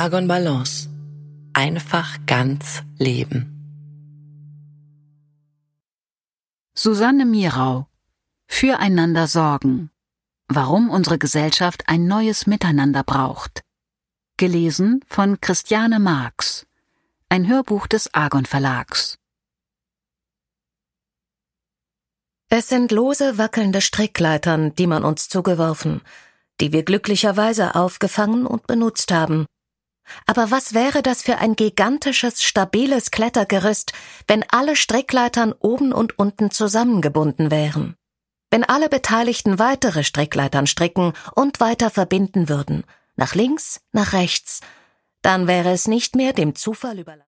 Argon Balance. Einfach ganz leben. Susanne Mirau. Füreinander sorgen. Warum unsere Gesellschaft ein neues Miteinander braucht. Gelesen von Christiane Marx. Ein Hörbuch des Argon Verlags. Es sind lose, wackelnde Strickleitern, die man uns zugeworfen, die wir glücklicherweise aufgefangen und benutzt haben. Aber was wäre das für ein gigantisches, stabiles Klettergerüst, wenn alle Strickleitern oben und unten zusammengebunden wären? Wenn alle Beteiligten weitere Strickleitern stricken und weiter verbinden würden, nach links, nach rechts, dann wäre es nicht mehr dem Zufall überlassen.